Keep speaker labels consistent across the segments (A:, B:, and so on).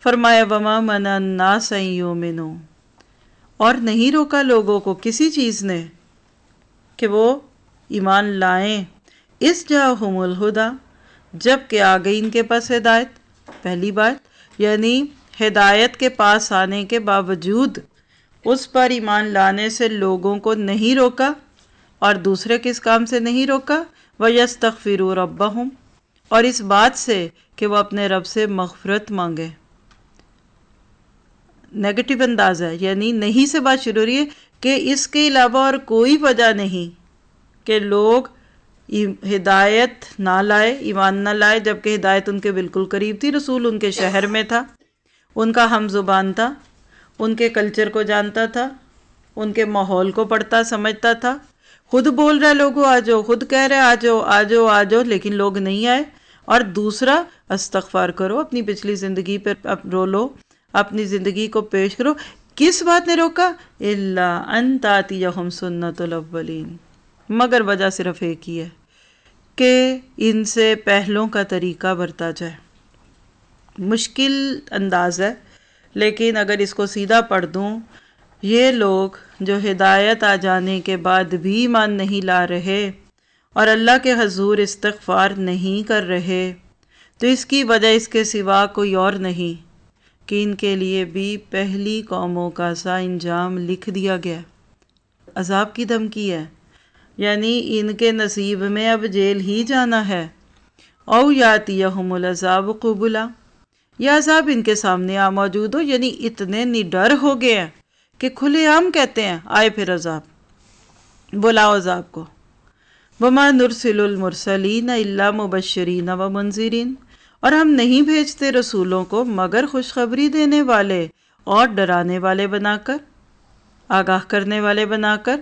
A: فرمایا وما منع الناس ان یؤمنوا، اور نہیں روکا لوگوں کو کسی چیز نے کہ وہ ایمان لائیں، اس جاءہم الہدیٰ، جب کہ آ گئی ان کے پاس ہدایت۔ پہلی بات یعنی ہدایت کے پاس آنے کے باوجود اس پر ایمان لانے سے لوگوں کو نہیں روکا، اور دوسرے کس کام سے نہیں روکا؟ وَيَسْتَغْفِرُوا رَبَّهُمْ، اور اس بات سے کہ وہ اپنے رب سے مغفرت مانگے۔ نیگیٹو انداز ہے، یعنی نہیں سے بات شروع ہو رہی ہے کہ اس کے علاوہ اور کوئی وجہ نہیں کہ لوگ ہدایت نہ لائے، ایمان نہ لائے، جبکہ ہدایت ان کے بالکل قریب تھی، رسول ان کے شہر میں تھا، ان کا ہم زبان تھا، ان کے کلچر کو جانتا تھا، ان کے ماحول کو پڑھتا سمجھتا تھا، خود بول رہا ہے لوگوں آ جاؤ، خود کہہ رہے آ جاؤ آ جاؤ آ جاؤ، لیکن لوگ نہیں آئے۔ اور دوسرا استغفار کرو، اپنی پچھلی زندگی پر رولو، اپنی زندگی کو پیش کرو۔ کس بات نے روکا؟ الا ان تاتیہم سنت الاولین، مگر وجہ صرف ایک ہی ہے کہ ان سے پہلوں کا طریقہ برتا جائے۔ مشکل انداز ہے، لیکن اگر اس کو سیدھا پڑھ دوں، یہ لوگ جو ہدایت آ جانے کے بعد بھی ایمان نہیں لا رہے اور اللہ کے حضور استغفار نہیں کر رہے، تو اس کی وجہ اس کے سوا کوئی اور نہیں کہ ان کے لیے بھی پہلی قوموں کا سا انجام لکھ دیا گیا، عذاب کی دھمکی ہے، یعنی ان کے نصیب میں اب جیل ہی جانا ہے۔ او یاتیہم العذاب قبلا، یہ عذاب ان کے سامنے آ موجود ہو، یعنی اتنے نڈر ہو گئے ہیں کہ کھلے عام کہتے ہیں آئے پھر عذاب، بلاؤ عذاب کو۔ وما نرسل المرسلین الا مبشرین ومنذرین، اور ہم نہیں بھیجتے رسولوں کو مگر خوشخبری دینے والے اور ڈرانے والے بنا کر، آگاہ کرنے والے بنا کر۔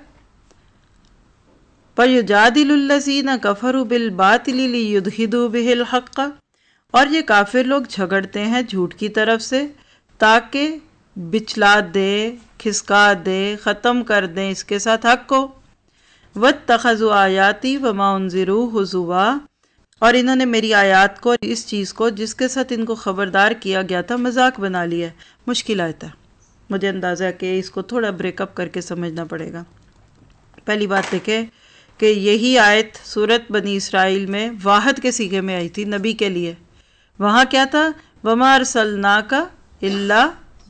A: فَيُجَادِلُ الَّذِينَ كَفَرُوا بِالْبَاطِلِ لِيُدْحِضُوا بِهِ الْحَقَّ، اور یہ کافر لوگ جھگڑتے ہیں جھوٹ کی طرف سے تاکہ بچلا دے، کھسکا دے، ختم کر دیں اس کے ساتھ حق کو۔ وَاتَّخَذُوا آیَاتِي وَمَا أُنذِرُوا هُزُوًا، اور انہوں نے میری آیات کو، اس چیز کو جس کے ساتھ ان کو خبردار کیا گیا تھا، مذاق بنا لیا ہے۔ مشکل آیت ہے، مجھے اندازہ ہے کہ اس کو تھوڑا بریک اپ کر کے سمجھنا پڑے گا۔ پہلی بات دیکھیں کہ یہی آیت سورت بنی اسرائیل میں واحد کے صیغے میں آئی تھی نبی کے لیے۔ وہاں کیا تھا؟ وَمَا أَرْسَلْنَاكَ إِلَّا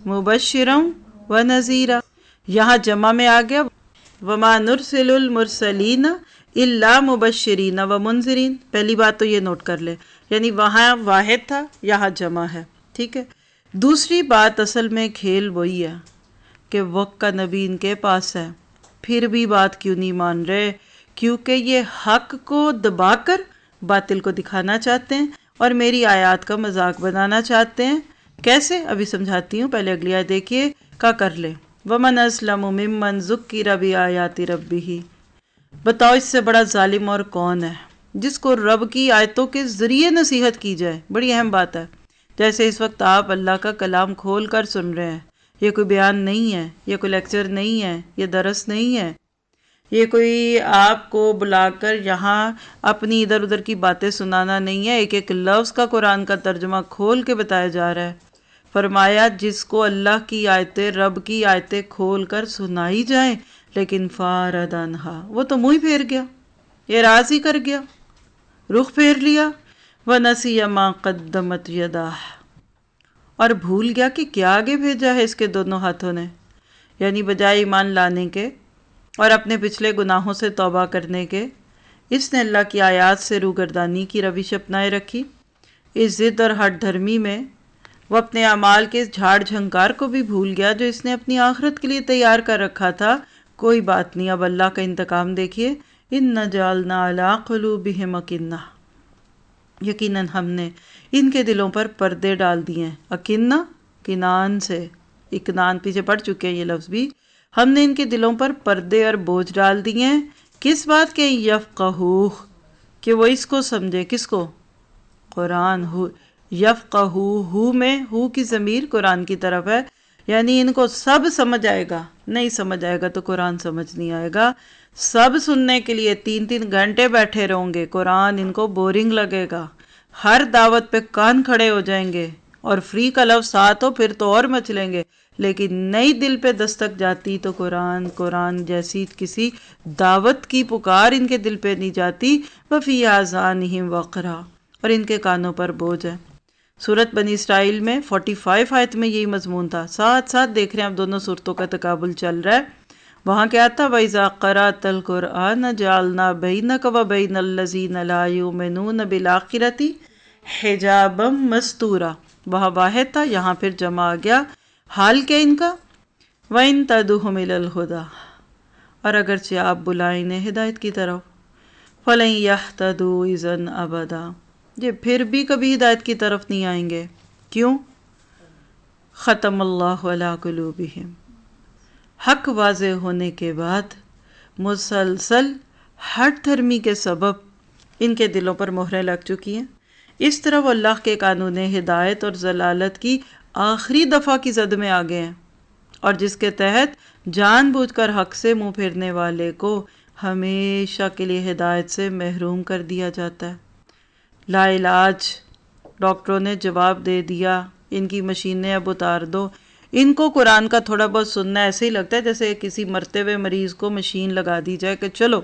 A: مُبَشِّرًا وَنَذِيرًا، یہاں جمع میں آ گیا وَمَا نُرْسِلُ الْمُرْسَلِينَ إِلَّا مُبَشِّرِينَ وَمُنذِرِينَ۔ پہلی بات تو یہ نوٹ کر لیں، یعنی وہاں واحد تھا، یہاں جمع ہے، ٹھیک ہے۔ دوسری بات اصل میں کھیل وہی ہے کہ وقت کا نبی ان کے پاس ہے، پھر بھی بات کیوں نہیں مان رہے؟ کیونکہ یہ حق کو دبا کر باطل کو دکھانا چاہتے ہیں اور میری آیات کا مذاق بنانا چاہتے ہیں۔ کیسے؟ ابھی سمجھاتی ہوں، پہلے اگلی آیت دیکھیے کا کر لیں۔ وَمَنْ أَظْلَمُ مِمَّنْ ذُكِّرَ بِآيَاتِ رَبِّهِ، بتاؤ اس سے بڑا ظالم اور کون ہے جس کو رب کی آیتوں کے ذریعے نصیحت کی جائے۔ بڑی اہم بات ہے، جیسے اس وقت آپ اللہ کا کلام کھول کر سن رہے ہیں، یہ کوئی بیان نہیں ہے، یہ کوئی لیکچر نہیں ہے، یہ درس نہیں ہے، یہ کوئی آپ کو بلا کر یہاں اپنی ادھر ادھر کی باتیں سنانا نہیں ہے، ایک ایک لفظ کا قرآن کا ترجمہ کھول کے بتایا جا رہا ہے۔ فرمایا جس کو اللہ کی آیتیں، رب کی آیتیں کھول کر سنائی جائیں لیکن فارد عنہا، وہ تو منہ ہی پھیر گیا، اعراض ہی کر گیا، رخ پھیر لیا۔ وَنَسِیَ مَا قَدَّمَتْ يَدَاهُ، اور بھول گیا کہ کیا آگے بھیجا ہے اس کے دونوں ہاتھوں نے، یعنی بجائے ایمان لانے کے اور اپنے پچھلے گناہوں سے توبہ کرنے کے، اس نے اللہ کی آیات سے روگردانی کی روش اپنائے رکھی۔ اس ضد اور ہٹ دھرمی میں وہ اپنے اعمال کے جھاڑ جھنکار کو بھی بھول گیا جو اس نے اپنی آخرت کے لیے تیار کر رکھا تھا۔ کوئی بات نہیں، اب اللہ کا انتقام دیکھیے۔ اِنَّ جَعَلْنَا عَلَىٰ قُلُوبِهِمْ أَكِنَّةً، یقیناً ہم نے ان کے دلوں پر پردے ڈال دیے ہیں۔ اکنہ کنان سے، اکنان پیچھے پڑ چکے ہیں یہ لفظ بھی، ہم نے ان کے دلوں پر پردے اور بوجھ ڈال دیے ہیں۔ کس بات کے؟ یفقہوہ، کہ وہ اس کو سمجھے، کس کو؟ قرآن۔ یفقہوہ میں ہو کی ضمیر قرآن کی طرف ہے، یعنی ان کو سب سمجھ آئے گا، نہیں سمجھ آئے گا تو قرآن سمجھ نہیں آئے گا۔ سب سننے کے لیے 3 گھنٹے بیٹھے رہوں گے، قرآن ان کو بورنگ لگے گا، ہر دعوت پہ کان کھڑے ہو جائیں گے اور فری کا لفظ ساتھ ہو پھر تو اور مچلیں گے، لیکن نئی دل پہ دستک جاتی تو قرآن جیسی کسی دعوت کی پکار ان کے دل پہ نہیں جاتی۔ وفی آذانہم وقرا، اور ان کے کانوں پر بوجھ ہے۔ سورت بنی اسرائیل میں 45 آیت میں یہی مضمون تھا۔ ساتھ ساتھ دیکھ رہے ہیں اب دونوں صورتوں کا تقابل چل رہا ہے۔ وہاں کیا تھا؟ وَإِذَا قَرَأْتَ الْقُرْآنَ جَعَلْنَا بَيْنَكَ وَبَيْنَ الَّذِينَ لَا يُؤْمِنُونَ بِالْآخِرَةِ حِجَابًا مَسْتُورًا، وہاں واحد تھا، یہاں پھر جمع آ گیا۔ حال کیا ان کا؟ وَإِن تَدْعُوهُمْ إِلَى الْهُدَىٰ، اور اگرچہ آپ بلائیں انہیں ہدایت کی طرف، فَلَن يَهْتَدُوا إِذًا أَبَدًا، یہ پھر بھی کبھی ہدایت کی طرف نہیں آئیں گے۔ کیوں؟ ختم اللہ علی قلوبہم، حق واضح ہونے کے بعد مسلسل ہٹ دھرمی کے سبب ان کے دلوں پر مہریں لگ چکی ہیں۔ اس طرح وہ اللہ کے قانون ہدایت اور ضلالت کی آخری دفعہ کی زد میں آ گئے ہیں، اور جس کے تحت جان بوجھ کر حق سے منہ پھیرنے والے کو ہمیشہ کے لیے ہدایت سے محروم کر دیا جاتا ہے۔ لا علاج ڈاکٹروں نے جواب دے دیا، ان کی مشینیں اب اتار دو۔ ان کو قرآن کا تھوڑا بہت سننا ایسے ہی لگتا ہے جیسے کسی مرتے ہوئے مریض کو مشین لگا دی جائے کہ چلو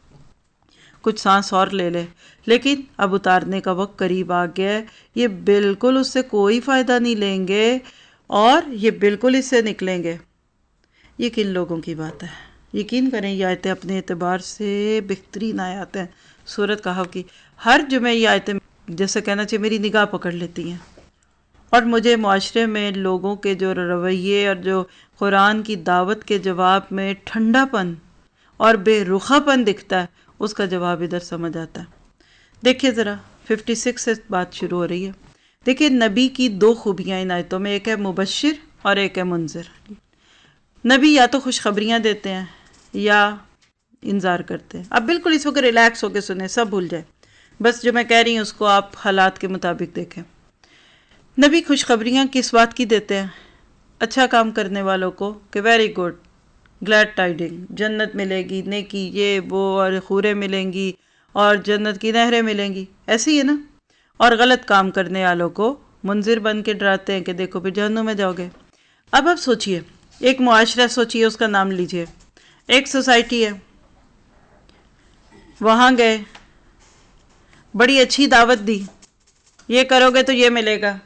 A: کچھ سانس اور لے لے، لیکن اب اتارنے کا وقت قریب آ گیا ہے۔ یہ بالکل اس سے کوئی فائدہ نہیں لیں گے اور یہ بالکل اس سے نکلیں گے۔ یہ کن لوگوں کی بات ہے؟ یقین کریں یہ آیتیں اپنے اعتبار سے بہترین آیات ہیں سورۃ کہف کی۔ ہر جمعہ یہ آیتیں جیسے کہنا چاہیے میری نگاہ پکڑ لیتی ہیں، اور مجھے معاشرے میں لوگوں کے جو رویے اور جو قرآن کی دعوت کے جواب میں ٹھنڈا پن اور بے رخا پن دکھتا ہے، اس کا جواب ادھر سمجھ آتا ہے۔ دیکھیے ذرا 56 سے بات شروع ہو رہی ہے۔ دیکھیے نبی کی دو خوبیاں ان آیتوں میں، ایک ہے مبشر اور ایک ہے منذر۔ نبی یا تو خوشخبریاں دیتے ہیں یا انذار کرتے ہیں۔ اب بالکل اس وقت ریلیکس ہو کے سنیں، سب بھول جائیں، بس جو میں کہہ رہی ہوں اس کو آپ حالات کے مطابق دیکھیں۔ نبی خوشخبریاں کس بات کی دیتے ہیں؟ اچھا کام کرنے والوں کو کہ ویری گڈ، گلیڈ ٹائڈنگ، جنت ملے گی، نیکی یہ وہ اور حوریں ملیں گی اور جنت کی نہریں ملیں گی، ایسے ہی ہے نا۔ اور غلط کام کرنے والوں کو منذر بن کے ڈراتے ہیں کہ دیکھو پھر جہنم میں جاؤ گے۔ اب آپ سوچئے، ایک معاشرہ سوچئے، اس کا نام لیجئے، ایک سوسائٹی ہے، وہاں گئے، بڑی اچھی دعوت دی، یہ کرو گے تو یہ ملے گا۔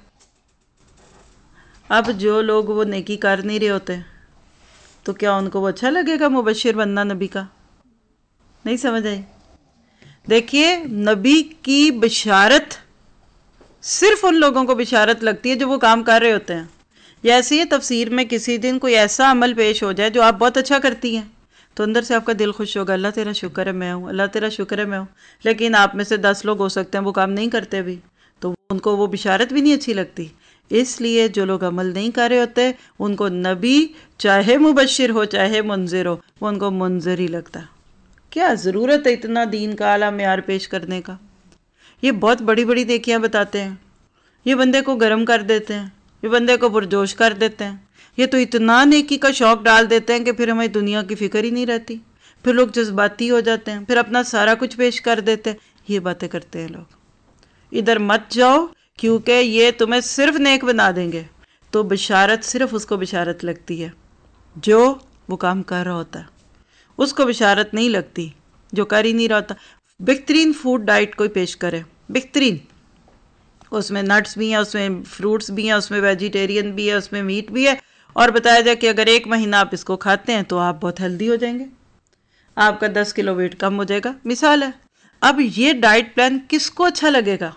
A: اب جو لوگ وہ نیکی کر نہیں رہے ہوتے تو کیا ان کو وہ اچھا لگے گا مبشر بننا نبی کا؟ نہیں سمجھ آئی؟ دیکھیے نبی کی بشارت صرف ان لوگوں کو بشارت لگتی ہے جو وہ کام کر رہے ہوتے ہیں۔ یا ایسے ہی تفسیر میں کسی دن کوئی ایسا عمل پیش ہو جائے جو آپ بہت اچھا کرتی ہیں تو اندر سے آپ کا دل خوش ہوگا، اللہ تیرا شکر ہے میں ہوں، اللہ تیرا شکر ہے میں ہوں۔ لیکن آپ میں سے 10 لوگ ہو سکتے ہیں وہ کام نہیں کرتے بھی، تو ان کو وہ بشارت بھی نہیں اچھی لگتی۔ اس لیے جو لوگ عمل نہیں کر رہے ہوتے ان کو نبی چاہے مبشر ہو چاہے منذر ہو، وہ ان کو منذر ہی لگتا ہے۔ کیا ضرورت ہے اتنا دین کا اعلیٰ معیار پیش کرنے کا؟ یہ بہت بڑی بڑی نیکیاں بتاتے ہیں، یہ بندے کو گرم کر دیتے ہیں، یہ بندے کو پرجوش کر دیتے ہیں، یہ تو اتنا نیکی کا شوق ڈال دیتے ہیں کہ پھر ہمیں دنیا کی فکر ہی نہیں رہتی، پھر لوگ جذباتی ہو جاتے ہیں، پھر اپنا سارا کچھ پیش کر دیتے ہیں۔ یہ باتیں کرتے ہیں لوگ۔ ادھر مت جاؤ کیونکہ یہ تمہیں صرف نیک بنا دیں گے۔ تو بشارت صرف اس کو بشارت لگتی ہے جو وہ کام کر رہا ہوتا ہے، اس کو بشارت نہیں لگتی جو کر ہی نہیں رہا ہوتا۔ بہترین فوڈ ڈائٹ کوئی پیش کرے، بہترین، اس میں نٹس بھی ہیں، اس میں فروٹس بھی ہیں، اس میں ویجیٹیرین بھی ہے، اس میں میٹ بھی ہے، اور بتایا جائے کہ اگر 1 مہینہ آپ اس کو کھاتے ہیں تو آپ بہت ہیلدی ہو جائیں گے، آپ کا 10 کلو ویٹ کم ہو جائے گا، مثال ہے۔ اب یہ ڈائٹ پلان کس کو اچھا لگے گا؟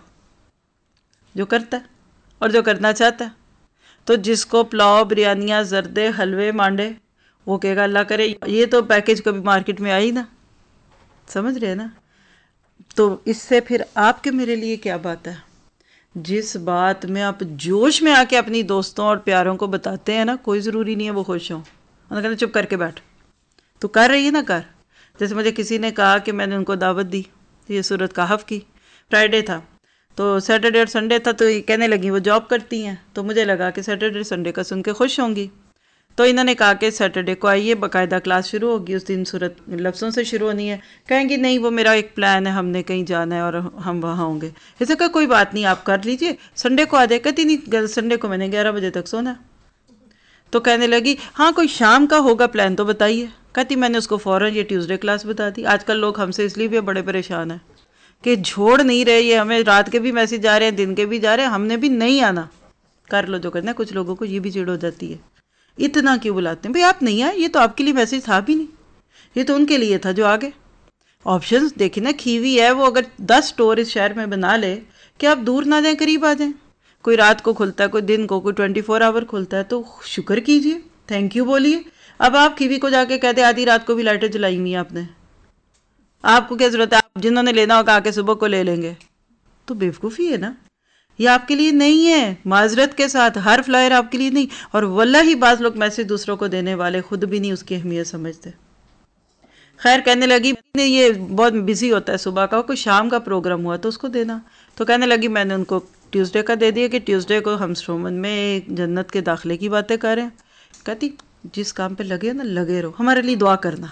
A: جو کرتا ہے اور جو کرنا چاہتا ہے۔ تو جس کو پلاؤ، بریانیاں، زردے، حلوے، مانڈے، وہ کہے گا اللہ کرے یہ تو پیکج کبھی مارکیٹ میں آئی نا، سمجھ رہے ہیں نا؟ تو اس سے پھر آپ کے میرے لیے کیا بات ہے؟ جس بات میں آپ جوش میں آ کے اپنی دوستوں اور پیاروں کو بتاتے ہیں نا، کوئی ضروری نہیں ہے وہ خوش ہوں، انہوں نے کہا چپ کر کے بیٹھ، تو کر رہی ہے نا کر۔ جیسے مجھے کسی نے کہا کہ میں نے ان کو دعوت دی، یہ سورۃ کہف کی، فرائیڈے تھا تو سیٹرڈے اور سنڈے تھا، تو یہ کہنے لگی وہ جاب کرتی ہیں، تو مجھے لگا کہ سیٹرڈے سنڈے کا سن کے خوش ہوں گی، تو انہوں نے کہا کہ سیٹرڈے کو آئیے، باقاعدہ کلاس شروع ہوگی، اس دن صورت لفظوں سے شروع ہونی ہے۔ کہیں گی نہیں وہ میرا ایک پلان ہے، ہم نے کہیں جانا ہے اور ہم وہاں ہوں گے۔ اسے کہا کوئی بات نہیں، آپ کر لیجئے، سنڈے کو آ جائے۔ کہتی نہیں، سنڈے کو میں نے 11 بجے تک سونا۔ تو کہنے لگی ہاں کوئی شام کا ہوگا پلان تو بتائیے۔ کہتی میں نے اس کو فوراً یہ ٹیوزڈے کلاس بتا دی۔ آج کل لوگ ہم سے اس لیے بھی بڑے پریشان ہیں کہ چھوڑ نہیں رہے، یہ ہمیں رات کے بھی میسج آ رہے ہیں، دن کے بھی جا رہے ہیں، ہم نے بھی نہیں آنا، کر لو جو کرنا ہے۔ کچھ لوگوں کو یہ بھی چڑ ہو جاتی ہے، اتنا کیوں بلاتے ہیں بھئی آپ نہیں آئے، یہ تو آپ کے لیے میسج تھا بھی نہیں، یہ تو ان کے لیے تھا جو آگے۔ آپشنز دیکھیں نا، کھیوی ہے وہ، اگر 10 اسٹور اس شہر میں بنا لے کہ آپ دور نہ جائیں قریب آ جائیں۔ کوئی رات کو کھلتا ہے، کوئی دن کو، کوئی 24 آور کھلتا ہے، تو شکر کیجئے، تھینک یو بولیے۔ اب آپ کھیوی کو جا کے کہتے آدھی رات کو بھی لائٹیں جلائی ہوئی ہیں آپ نے، آپ کو کیا ضرورت ہے، آپ جنہوں نے لینا ہوگا آ کے صبح کو لے لیں گے، تو بیوقوفی ہے نا، یہ آپ کے لیے نہیں ہے۔ معذرت کے ساتھ ہر فلائر آپ کے لیے نہیں، اور واللہ ہی بعض لوگ میسج دوسروں کو دینے والے خود بھی نہیں اس کی اہمیت سمجھتے۔ خیر کہنے لگی یہ بہت بزی ہوتا ہے صبح کا، کوئی شام کا پروگرام ہوا تو اس کو دینا۔ تو کہنے لگی میں نے ان کو ٹیوزڈے کا دے دیا کہ ٹیوزڈے کو ہم سٹرومن میں جنت کے داخلے کی باتیں کر رہے ہیں۔ کہتی جس کام پہ لگے نا لگے رہو، ہمارے لیے دعا کرنا۔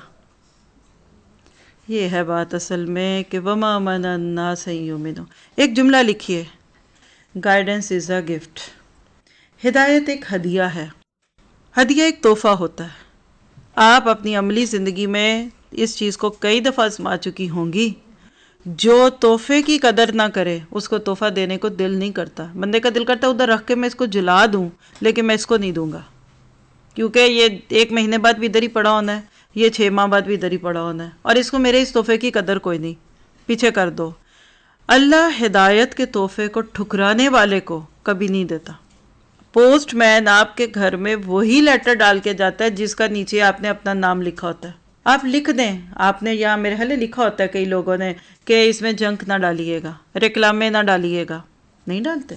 A: یہ ہے بات اصل میں کہ وما من الناس ان یؤمنوا۔ ایک جملہ لکھیے، گائیڈنس از اے گفٹ۔ ہدایت ایک ہدیہ ہے، ہدیہ ایک تحفہ ہوتا ہے۔ آپ اپنی عملی زندگی میں اس چیز کو کئی دفعہ آزما چکی ہوں گی، جو تحفے کی قدر نہ کرے اس کو تحفہ دینے کو دل نہیں کرتا۔ بندے کا دل کرتا ہے ادھر رکھ کے میں اس کو جلا دوں، لیکن میں اس کو نہیں دوں گا، کیونکہ یہ 1 مہینے بعد بھی ادھر ہی پڑا ہونا ہے، یہ 6 ماہ بعد بھی ادھر ہی پڑا ہونا ہے، اور اس کو میرے اس تحفے کی قدر کوئی نہیں، پیچھے کر دو۔ اللہ ہدایت کے تحفے کو ٹھکرانے والے کو کبھی نہیں دیتا۔ پوسٹ مین آپ کے گھر میں وہی لیٹر ڈال کے جاتا ہے جس کا نیچے آپ نے اپنا نام لکھا ہوتا ہے۔ آپ لکھ دیں، آپ نے یہاں میرے حالے لکھا ہوتا ہے کئی لوگوں نے کہ اس میں جنک نہ ڈالیے گا، ریکلامے نہ ڈالیے گا، نہیں ڈالتے۔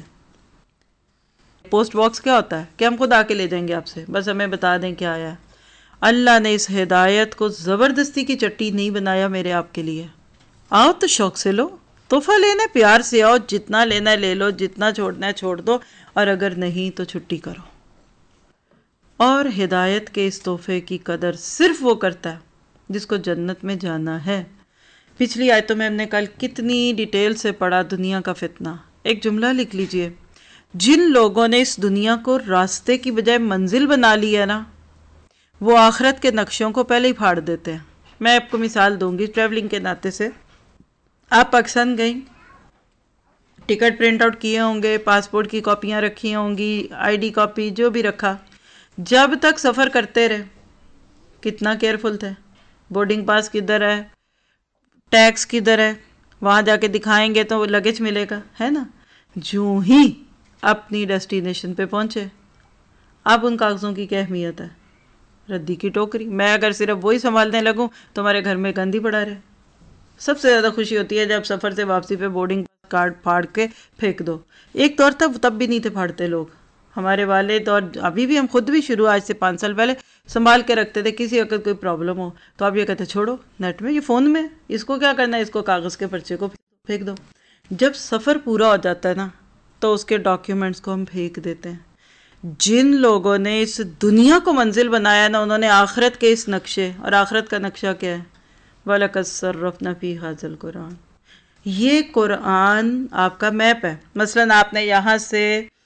A: پوسٹ باکس کیا ہوتا ہے کہ ہم خود آ کے لے جائیں گے آپ سے، بس ہمیں بتا دیں کیا آیا ہے۔ اللہ نے اس ہدایت کو زبردستی کی چٹی نہیں بنایا میرے آپ کے لیے۔ آؤ تو شوق سے لو، تحفہ لینا ہے پیار سے آؤ، جتنا لینا ہے لے لو، جتنا چھوڑنا ہے چھوڑ دو، اور اگر نہیں تو چھٹی کرو۔ اور ہدایت کے اس تحفے کی قدر صرف وہ کرتا ہے جس کو جنت میں جانا ہے۔ پچھلی آیتوں میں ہم نے کل کتنی ڈیٹیل سے پڑھا دنیا کا فتنہ۔ ایک جملہ لکھ لیجئے، جن لوگوں نے اس دنیا کو راستے کی بجائے منزل بنا لی ہے نا، وہ آخرت کے نقشوں کو پہلے ہی پھاڑ دیتے ہیں۔ میں آپ کو مثال دوں گی ٹریولنگ کے ناطے سے۔ آپ پاکستان گئیں، ٹکٹ پرنٹ آؤٹ کیے ہوں گے، پاسپورٹ کی کاپیاں رکھی ہوں گی، آئی ڈی کاپی جو بھی رکھا، جب تک سفر کرتے رہے کتنا کیئرفل تھے، بورڈنگ پاس کدھر ہے، ٹیکس کدھر ہے، وہاں جا کے دکھائیں گے تو لگیج ملے گا، ہے نا۔ جو ہی اپنی ڈیسٹینیشن پہ پہنچے، اب ان کاغذوں کی کیا اہمیت ہے، ردی کی ٹوکری۔ میں اگر صرف وہی سنبھالنے لگوں تو ہمارے گھر میں گندی پڑا رہے۔ سب سے زیادہ خوشی ہوتی ہے جب سفر سے واپسی پہ بورڈنگ کارڈ پھاڑ کے پھینک دو۔ ایک دور تب بھی نہیں تھے پھاڑتے لوگ، ہمارے والد اور ابھی بھی ہم خود بھی شروع آج سے 5 سال پہلے سنبھال کے رکھتے تھے، کسی وقت کوئی پرابلم ہو تو آپ یہ کہتے چھوڑو نیٹ میں، یہ فون میں، اس کو کیا کرنا ہے، اس کو کاغذ کے پرچے کو پھینک دو۔ جب سفر پورا ہو جاتا ہے نا تو اس کے ڈاکیومنٹس کو ہم پھینک دیتے ہیں۔ جن لوگوں نے اس دنیا کو منزل بنایا نا، انہوں نے آخرت کے اس نقشے، اور آخرت کا نقشہ کیا ہے، وَلَقَدْ صَرَّفْنَا فِي هَذَا الْقُرْآنَ، یہ قرآن آپ کا میپ ہے۔ مثلا آپ نے یہاں سے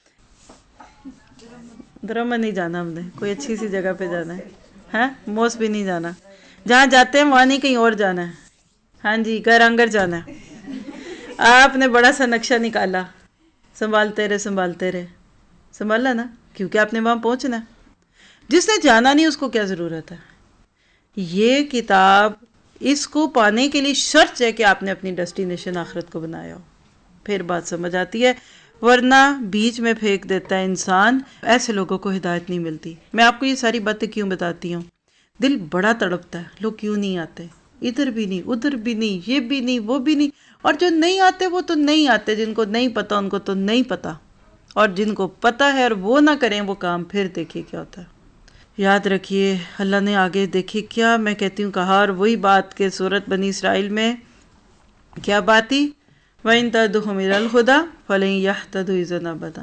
A: درما نہیں جانا، ہم نے کوئی اچھی سی جگہ پہ جانا ہے، ہاں موس بھی نہیں جانا، جہاں جاتے ہیں وہاں نہیں کہیں اور جانا ہے، ہاں جی گرانگر جانا ہے۔ آپ نے بڑا سا نقشہ نکالا، سنبھالتے رہے سنبھالتے رہے، سنبھالا نا، کیونکہ آپ نے وہاں پہنچنا ہے۔ جس نے جانا نہیں اس کو کیا ضرورت ہے۔ یہ کتاب اس کو پانے کے لیے شرط ہے کہ آپ نے اپنی ڈیسٹینیشن آخرت کو بنایا ہو، پھر بات سمجھ آتی ہے، ورنہ بیچ میں پھینک دیتا ہے انسان۔ ایسے لوگوں کو ہدایت نہیں ملتی۔ میں آپ کو یہ ساری باتیں کیوں بتاتی ہوں، دل بڑا تڑپتا ہے، لوگ کیوں نہیں آتے، ادھر بھی نہیں ادھر بھی نہیں، یہ بھی نہیں وہ بھی نہیں، اور جو نہیں آتے وہ تو نہیں آتے، جن کو نہیں پتا ان کو تو نہیں پتا، اور جن کو پتا ہے اور وہ نہ کریں وہ کام، پھر دیکھیے کیا ہوتا ہے۔ یاد رکھیے اللہ نے آگے دیکھیے کیا میں کہتی ہوں کہا، اور وہی بات کہ سورۃ بنی اسرائیل میں کیا بات تھی، وَإِن تَدْعُوهُمْ إِلَى الْهُدَىٰ فَلَن يَهْتَدُوا إِذًا أَبَدًا۔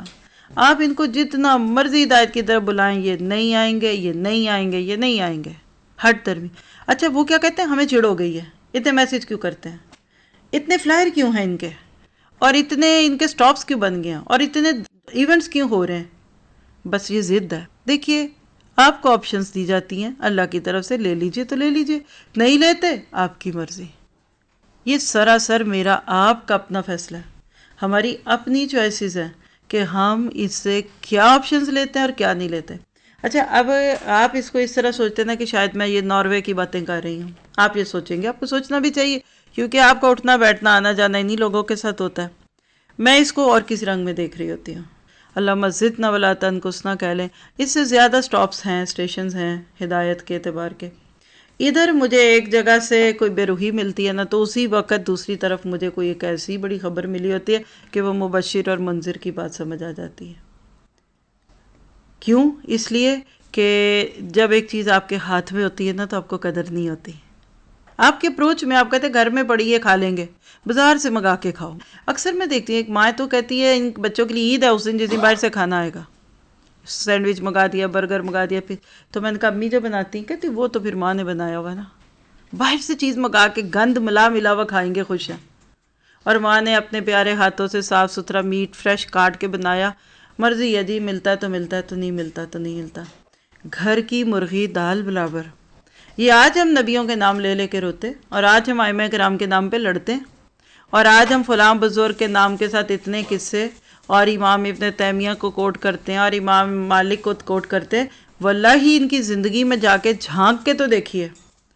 A: آپ ان کو جتنا مرضی ہدایت کی طرف بلائیں یہ نہیں آئیں گے، یہ نہیں آئیں گے، یہ نہیں آئیں گے، ہٹ ترمی۔ اچھا وہ کیا کہتے ہیں، ہمیں چڑ ہو گئی ہے، اتنے میسج کیوں کرتے ہیں، اتنے فلائر کیوں ہیں ان کے، اور اتنے ان کے سٹاپس کیوں بن گئے ہیں، اور اتنے ایونٹس کیوں ہو رہے ہیں؟ بس یہ ضد ہے۔ دیکھیے آپ کو آپشنز دی جاتی ہیں اللہ کی طرف سے، لے لیجئے تو لے لیجئے، نہیں لیتے آپ کی مرضی۔ یہ سراسر میرا آپ کا اپنا فیصلہ ہے، ہماری اپنی چوائسیز ہیں کہ ہم اس سے کیا آپشنز لیتے ہیں اور کیا نہیں لیتے۔ اچھا اب آپ اس کو اس طرح سوچتے نا کہ شاید میں یہ ناروے کی باتیں کر رہی ہوں، آپ یہ سوچیں گے، آپ کو سوچنا بھی چاہیے کیونکہ آپ کا اٹھنا بیٹھنا آنا جانا انہی لوگوں کے ساتھ ہوتا ہے۔ میں اس کو اور کسی رنگ میں دیکھ رہی ہوتی ہوں، اللہ مسجد نہ ولا تنقصنا کہہ لیں، اس سے زیادہ سٹاپس ہیں، اسٹیشنز ہیں ہدایت کے اعتبار کے۔ ادھر مجھے ایک جگہ سے کوئی بے روحی ملتی ہے نا، تو اسی وقت دوسری طرف مجھے کوئی ایک ایسی بڑی خبر ملی ہوتی ہے کہ وہ مبشر اور منذر کی بات سمجھ آ جاتی ہے۔ کیوں؟ اس لیے کہ جب ایک چیز آپ کے ہاتھ میں ہوتی ہے نا تو آپ کو قدر نہیں ہوتی۔ آپ کے اپروچ میں آپ کہتے ہیں گھر میں پڑی ہے کھا لیں گے، بازار سے منگا کے کھاؤ۔ اکثر میں دیکھتی ہوں ایک ماں تو کہتی ہے ان بچوں کے لیے عید ہے، اس دن جس دن باہر سے کھانا آئے گا، سینڈوچ منگا دیا، برگر منگا دیا۔ پھر تو میں نے کہا امی جو بناتی ہیں، کہتی وہ تو پھر ماں نے بنایا ہوگا نا، باہر سے چیز منگا کے گند ملا ہوا کھائیں گے خوش ہیں، اور ماں نے اپنے پیارے ہاتھوں سے صاف ستھرا میٹ فریش کاٹ کے بنایا۔ مرضی ہے جی، ملتا ہے تو ملتا ہے، تو نہیں ملتا تو نہیں ملتا۔ گھر کی مرغی دال برابر۔ یہ آج ہم نبیوں کے نام لے لے کے روتے، اور آج ہم ائمہ کرام کے نام پہ لڑتے ہیں، اور آج ہم فلاں بزرگ کے نام کے ساتھ اتنے قصے اور امام ابن تیمیہ کو کوٹ کرتے ہیں اور امام مالک کو کوٹ کرتے ہیں۔ واللہ ہی ان کی زندگی میں جا کے جھانک کے تو دیکھیے،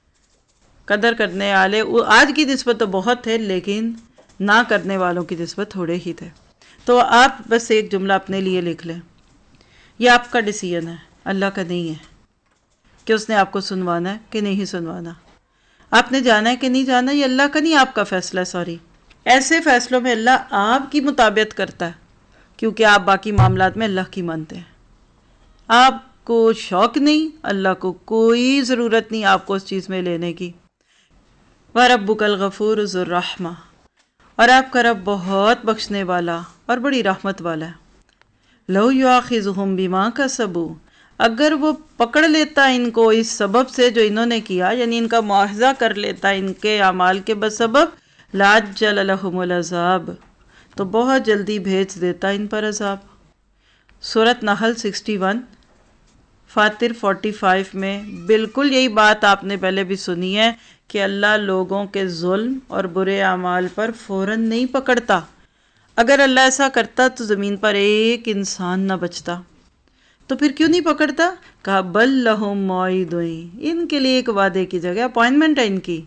A: قدر کرنے والے آج کی نسبت تو بہت تھے، لیکن نہ کرنے والوں کی نسبت تھوڑے ہی تھے۔ تو آپ بس ایک جملہ اپنے لیے لکھ لیں، یہ آپ کا ڈیسیژن ہے، اللہ کا نہیں ہے کہ اس نے آپ کو سنوانا ہے کہ نہیں سنوانا، آپ نے جانا ہے کہ نہیں جانا، یہ اللہ کا نہیں، آپ کا فیصلہ ہے۔ سوری، ایسے فیصلوں میں اللہ آپ کی مطابقت کرتا ہے کیونکہ آپ باقی معاملات میں اللہ کی مانتے ہیں۔ آپ کو شوق نہیں، اللہ کو کوئی ضرورت نہیں آپ کو اس چیز میں لینے کی۔ وَرَبُّكَ الْغَفُورُ ذُو الرَّحْمَةِ، اور آپ کا رب بہت بخشنے والا اور بڑی رحمت والا ہے۔ لَوْ يُؤَاخِذُهُم بِمَا كَسَبُوا، اگر وہ پکڑ لیتا ان کو اس سبب سے جو انہوں نے کیا، یعنی ان کا مواخذہ کر لیتا ان کے اعمال کے بسبب، لَعَجَّلَ لَهُمُ الْعَذَابَ، تو بہت جلدی بھیج دیتا ان پر عذاب۔ سورۃ نحل 61، فاتر 45 میں بالکل یہی بات آپ نے پہلے بھی سنی ہے کہ اللہ لوگوں کے ظلم اور برے اعمال پر فوراً نہیں پکڑتا۔ اگر اللہ ایسا کرتا تو زمین پر ایک انسان نہ بچتا، تو پھر کیوں نہیں پکڑتا؟ کہا بل لہم موعد، ان کے لیے ایک وعدے کی جگہ اپوائنٹمنٹ ہے ان کی۔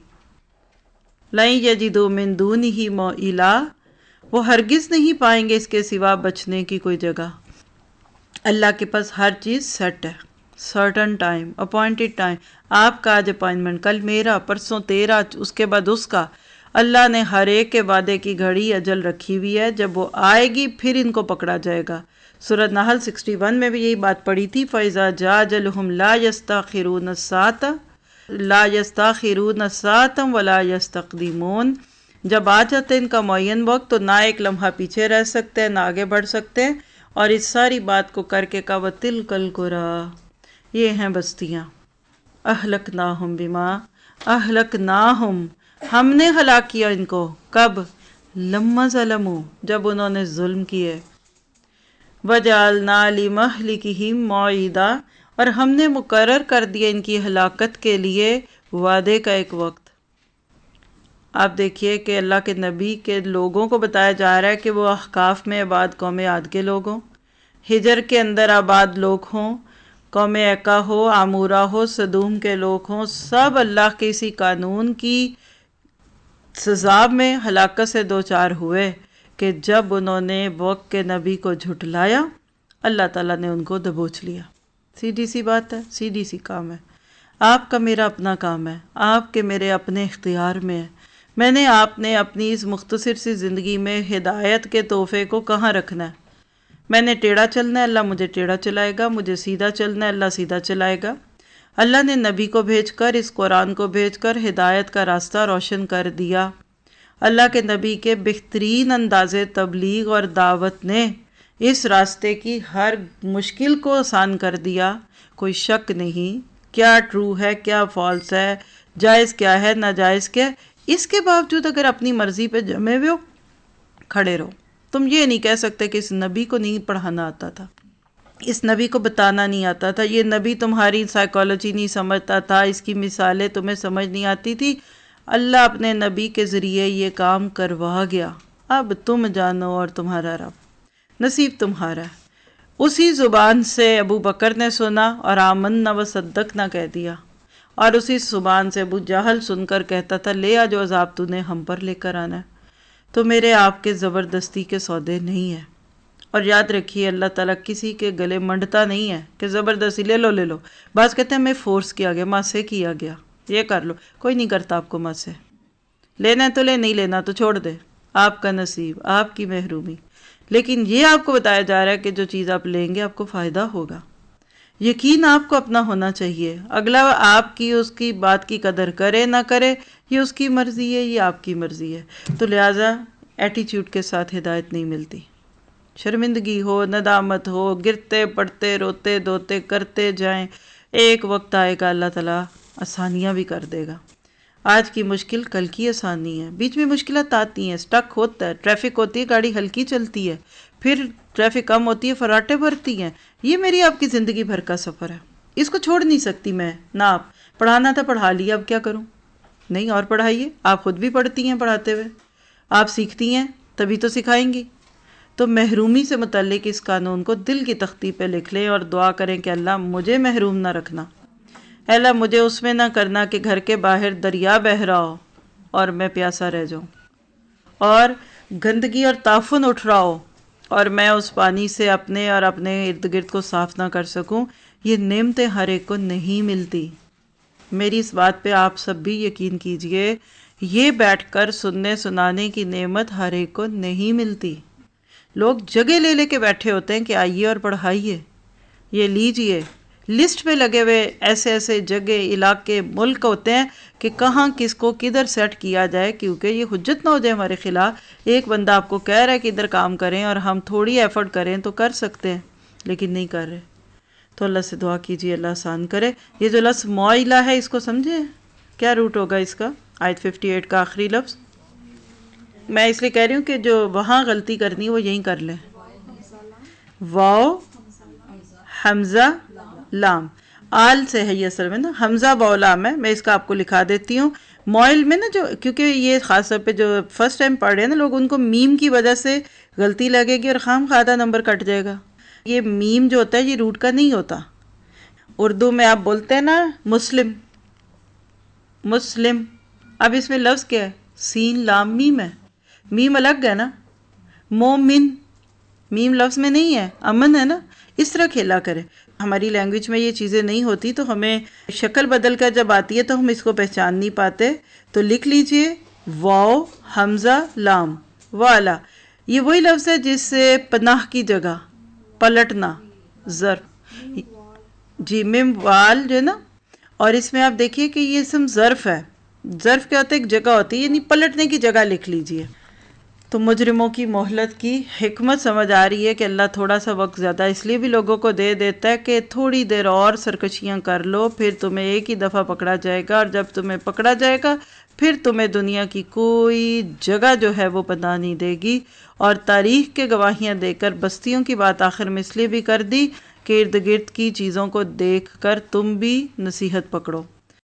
A: لن یجدوا من دونہ موئلا، وہ ہرگز نہیں پائیں گے اس کے سوا بچنے کی کوئی جگہ۔ اللہ کے پاس ہر چیز سیٹ ہے، سرٹن ٹائم، اپوائنٹڈ ٹائم۔ آپ کا آج اپوائنٹمنٹ، کل میرا، پرسوں تیرا، اس کے بعد اس کا۔ اللہ نے ہر ایک کے وعدے کی گھڑی اجل رکھی ہوئی ہے، جب وہ آئے گی پھر ان کو پکڑا جائے گا۔ سورۃ نحل 61 میں بھی یہی بات پڑھی تھی، فَإِذَا جَاءَ أَجَلُهُمْ لَا يَسْتَأْخِرُونَ سَاعَةً وَلَا يَسْتَقْدِمُونَ، جب آ جاتے ان کا معین وقت تو نہ ایک لمحہ پیچھے رہ سکتے ہیں نہ آگے بڑھ سکتے ہیں۔ اور اس ساری بات کو کر کے کہا وَتِلْكَ الْقُرَىٰ، یہ ہیں بستیاں، أَهْلَكْنَاهُمْ بِمَا أَهْلَكْنَاهُمْ، ہم نے ہلاک کیا ان کو، کب؟ لَمَّا ظَلَمُوا، جب انہوں نے ظلم کیے۔ وَجَعَلْنَا لِمَهْلِكِهِمْ مَوْعِدًا، اور ہم نے مقرر کر دیا ان کی ہلاکت کے لیے وعدے کا ایک وقت۔ آپ دیکھیے کہ اللہ کے نبی کے لوگوں کو بتایا جا رہا ہے کہ وہ احقاف میں آباد قوم عاد کے لوگ ہوں، ہجر کے اندر آباد لوگ ہوں، قوم ایکا ہو، عمورہ ہو، صدوم کے لوگ ہوں، سب اللہ کے اسی قانون کی سزا میں ہلاکت سے دوچار ہوئے کہ جب انہوں نے وقت کے نبی کو جھٹلایا، اللہ تعالیٰ نے ان کو دبوچ لیا۔ سیدھی سی بات ہے، سیدھی سی کام ہے۔ آپ کا میرا اپنا کام ہے، آپ کے میرے اپنے اختیار میں ہے۔ میں نے آپ نے اپنی اس مختصر سی زندگی میں ہدایت کے تحفے کو کہاں رکھنا ہے؟ میں نے ٹیڑھا چلنا ہے، اللہ مجھے ٹیڑھا چلائے گا، مجھے سیدھا چلنا ہے، اللہ سیدھا چلائے گا۔ اللہ نے نبی کو بھیج کر، اس قرآن کو بھیج کر ہدایت کا راستہ روشن کر دیا۔ اللہ کے نبی کے بہترین انداز تبلیغ اور دعوت نے اس راستے کی ہر مشکل کو آسان کر دیا، کوئی شک نہیں کیا ٹرو ہے کیا فالس ہے، جائز کیا ہے ناجائز کیا ہے۔ اس کے باوجود اگر اپنی مرضی پہ جمے ہوئے ہو، کھڑے رہو۔ تم یہ نہیں کہہ سکتے کہ اس نبی کو نہیں پڑھانا آتا تھا، اس نبی کو بتانا نہیں آتا تھا، یہ نبی تمہاری سائیکالوجی نہیں سمجھتا تھا، اس کی مثالیں تمہیں سمجھ نہیں آتی تھی۔ اللہ اپنے نبی کے ذریعے یہ کام کروا گیا، اب تم جانو اور تمہارا رب، نصیب تمہارا ہے۔ اسی زبان سے ابو بکر نے سنا اور آمنا و صدقنا کہہ دیا، اور اسی زبان سے ابو جہل سن کر کہتا تھا لے آ جو عذاب تو نے ہم پر لے کر آنا ہے۔ تو میرے آپ کے زبردستی کے سودے نہیں ہیں۔ اور یاد رکھیے اللہ تعالیٰ کسی کے گلے منڈتا نہیں ہے کہ زبردستی لے لو لے لو۔ بعض کہتے ہیں میں فورس کیا گیا، ماں سے کیا گیا، یہ کر لو، کوئی نہیں کرتا آپ کو ماں سے۔ لینا ہے تو لے، نہیں لینا تو چھوڑ دے، آپ کا نصیب، آپ کی محرومی۔ لیکن یہ آپ کو بتایا جا رہا ہے کہ جو چیز آپ لیں گے آپ کو فائدہ ہوگا۔ یقین آپ کو اپنا ہونا چاہیے، اگلا آپ کی اس کی بات کی قدر کرے نہ کرے یہ اس کی مرضی ہے، یہ آپ کی مرضی ہے۔ تو لہٰذا ایٹیچیوڈ کے ساتھ ہدایت نہیں ملتی۔ شرمندگی ہو، ندامت ہو، گرتے پڑتے روتے دھوتے کرتے جائیں، ایک وقت آئے گا اللہ تعالیٰ آسانیاں بھی کر دے گا۔ آج کی مشکل کل کی آسانی ہے، بیچ میں مشکلات آتی ہیں، سٹک ہوتا ہے، ٹریفک ہوتی ہے، گاڑی ہلکی چلتی ہے، پھر ٹریفک کم ہوتی ہے، فراٹے بھرتی ہیں۔ یہ میری آپ کی زندگی بھر کا سفر ہے، اس کو چھوڑ نہیں سکتی میں نہ۔ آپ پڑھانا تھا پڑھا لیا، اب کیا کروں؟ نہیں، اور پڑھائیے، آپ خود بھی پڑھتی ہیں پڑھاتے ہوئے، آپ سیکھتی ہیں تبھی تو سکھائیں گی۔ تو محرومی سے متعلق اس قانون کو دل کی تختی پہ لکھ لیں اور دعا کریں کہ اللہ مجھے محروم نہ رکھنا، اے اللہ مجھے اس میں نہ کرنا کہ گھر کے باہر دریا بہہ رہا ہو اور میں پیاسا رہ جاؤں، اور گندگی اور تعفن اٹھ رہا ہو اور میں اس پانی سے اپنے اور اپنے ارد گرد کو صاف نہ کر سکوں۔ یہ نعمتیں ہر ایک کو نہیں ملتی۔ میری اس بات پہ آپ سب بھی یقین کیجئے، یہ بیٹھ کر سننے سنانے کی نعمت ہر ایک کو نہیں ملتی۔ لوگ جگہ لے لے کے بیٹھے ہوتے ہیں کہ آئیے اور پڑھائیے، یہ لیجئے، لسٹ پہ لگے ہوئے ایسے ایسے جگہ علاقے ملک ہوتے ہیں کہ کہاں کس کو کدھر سیٹ کیا جائے، کیونکہ یہ حجت نہ ہو جائے ہمارے خلاف۔ ایک بندہ آپ کو کہہ رہا ہے کہ ادھر کام کریں اور ہم تھوڑی ایفرٹ کریں تو کر سکتے ہیں، لیکن نہیں کر رہے۔ تو اللہ سے دعا کیجیے اللہ آسان کرے۔ یہ جو لفظ معائلہ ہے اس کو سمجھے کیا روٹ ہوگا اس کا؟ آیت 58 کا آخری لفظ۔ میں اس لیے کہہ رہی ہوں کہ جو وہاں غلطی کرنی وہ یہیں کر لیں۔ واو حمزہ لام، آل سے ہے یہ اصل میں نا، حمزہ واو لام ہے۔ میں اس کا آپ کو لکھا دیتی ہوں۔ معائل میں نا جو، کیونکہ یہ خاص طور پہ جو فرسٹ ٹائم پڑھ رہے ہیں نا لوگ، ان کو میم کی وجہ سے غلطی لگے گی اور خام خواہ نمبر کٹ جائے گا۔ یہ میم جو ہوتا ہے یہ روٹ کا نہیں ہوتا۔ اردو میں آپ بولتے ہیں نا مسلم، مسلم، اب اس میں لفظ کیا ہے؟ سین لام میم ہے، میم الگ ہے نا۔ مومن، میم لفظ میں نہیں ہے، امن ہے نا۔ اس طرح کھیلا کرے۔ ہماری لینگویج میں یہ چیزیں نہیں ہوتی تو ہمیں شکل بدل کر جب آتی ہے تو ہم اس کو پہچان نہیں پاتے۔ تو لکھ لیجئے واو حمزہ لام، والا، یہ وہی لفظ ہے جس سے پناہ کی جگہ، پلٹنا، ظرف، جی مم وال جو ہے نا۔ اور اس میں آپ دیکھیے کہ یہ اسم ظرف ہے۔ ظرف کیا ہوتا ہے؟ ایک جگہ ہوتی ہے، یعنی پلٹنے کی جگہ لکھ لیجئے۔ تو مجرموں کی مہلت کی حکمت سمجھ آ رہی ہے کہ اللہ تھوڑا سا وقت زیادہ اس لیے بھی لوگوں کو دے دیتا ہے کہ تھوڑی دیر اور سرکشیاں کر لو، پھر تمہیں ایک ہی دفعہ پکڑا جائے گا، اور جب تمہیں پکڑا جائے گا پھر تمہیں دنیا کی کوئی جگہ جو ہے وہ پتہ نہیں دے گی۔ اور تاریخ کے گواہیاں دے کر بستیوں کی بات آخر میں اس لیے بھی کر دی کہ ارد گرد کی چیزوں کو دیکھ کر تم بھی نصیحت پکڑو۔